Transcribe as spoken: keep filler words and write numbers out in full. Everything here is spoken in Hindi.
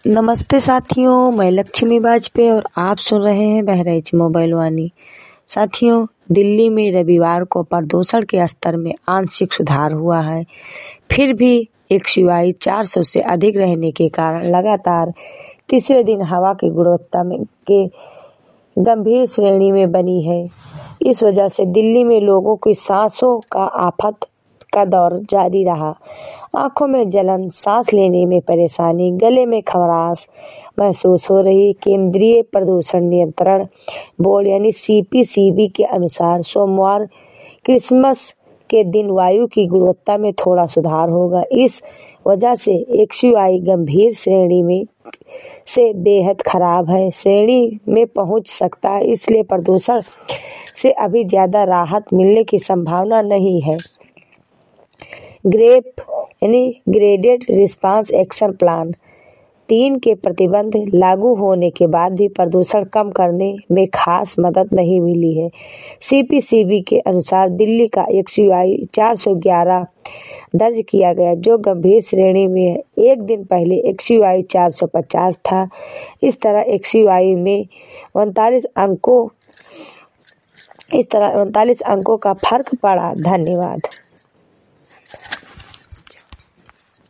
नमस्ते साथियों, मैं लक्ष्मी वाजपेयी और आप सुन रहे हैं बहराइच मोबाइल वाणी। साथियों, दिल्ली में रविवार को प्रदूषण के स्तर में आंशिक सुधार हुआ है। फिर भी एक्यूआई चार सौ से अधिक रहने के कारण लगातार तीसरे दिन हवा की गुणवत्ता में के गंभीर श्रेणी में बनी है। इस वजह से दिल्ली में लोगों की सांसों का आफत का दौर जारी रहा। आंखों में जलन, सांस लेने में परेशानी, गले में खराश महसूस हो रही। केंद्रीय प्रदूषण नियंत्रण बोर्ड यानी सीपीसीबी के अनुसार सोमवार क्रिसमस के दिन वायु की गुणवत्ता में थोड़ा सुधार होगा। इस वजह से एक्यूआई गंभीर श्रेणी में से बेहद खराब है श्रेणी में पहुंच सकता है, इसलिए प्रदूषण से अभी ज्यादा राहत मिलने की संभावना नहीं है। ग्रेप यानी ग्रेडेड रिस्पांस एक्शन प्लान तीन के प्रतिबंध लागू होने के बाद भी प्रदूषण कम करने में खास मदद नहीं मिली है। सीपीसीबी के अनुसार दिल्ली का एक्यूआई चार सौ ग्यारह दर्ज किया गया, जो गंभीर श्रेणी में है। एक दिन पहले एक्यूआई चार सौ पचास था। इस तरह एक्यूआई में उनतालीस अंकों इस तरह उनतालीस अंकों का फर्क पड़ा। धन्यवाद।